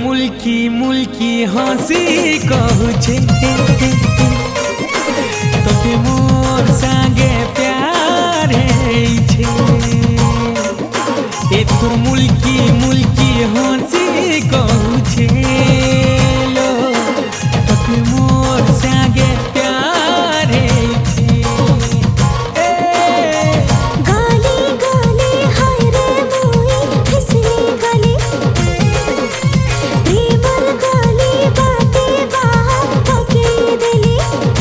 मुल्की मुल्की हंसी कहू छे तोते मोर संगे प्यार छे ए तोर मुल्की मुल्की हंसी कहू छे लो तोते मोर संगे प्यार छे गाली गाली हाय रे मोई फिसली गाली प्रेमर गाली बाते बाहर पके देली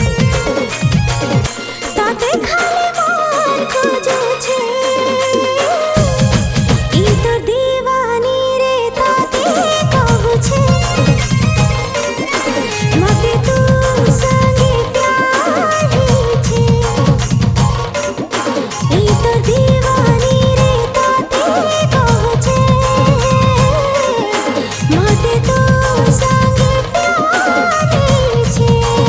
ताते खाली मोर खोजो छे ई तो दीवानी रे ताते कहू छे मते तू संगे प्यार छे ई तो दीवानी रे ताते कहू छे मते तू संगे प्यार छे।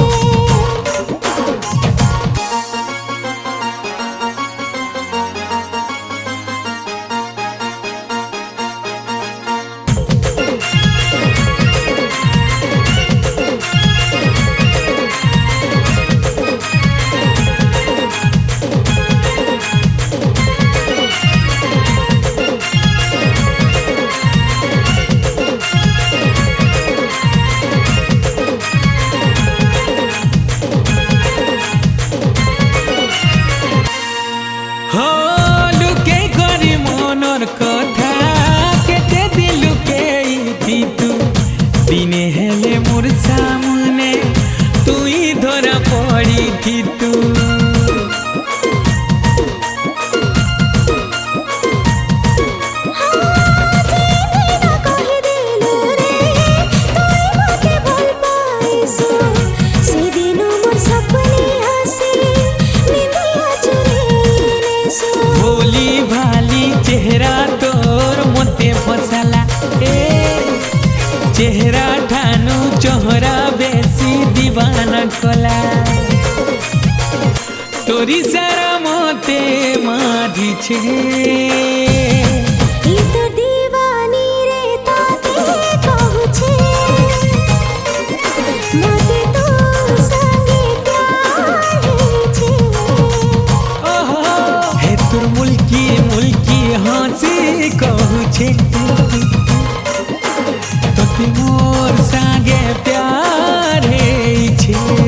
हो लुके करी मनर कथा केते दिल लुके तू दिने हेले मोर सामने तुई धरा पड़ी थी तू भोली भाली चेहरा तोर मोते फसला चेहरा ठानु चोहरा बेसी दीवाना कला तोरी सारा मोते माधी छे ई तो दीवानी रे ताते कहू छे मते तू संगे प्यार छे ओहो हे तोर मुल्की मुल्की हंसी कहू छे तोते मोर संगे प्यार छे।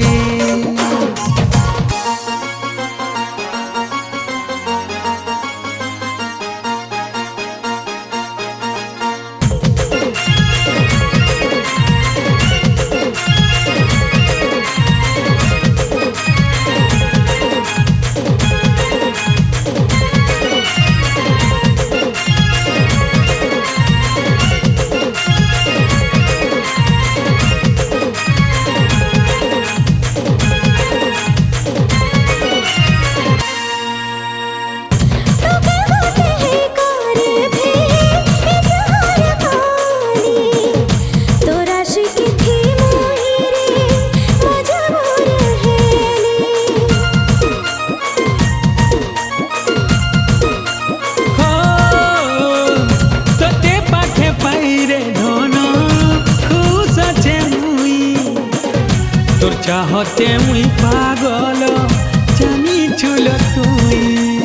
तोर चाहते मुई पागल जानी छुल तुई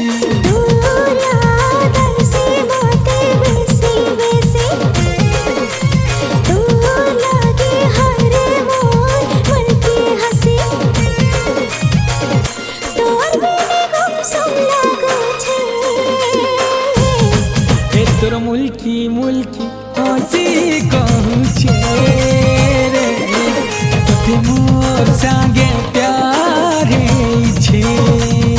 तोर मुल्की मुल्की हंसी कहू छे रे तोते मोर संगे प्यार छे।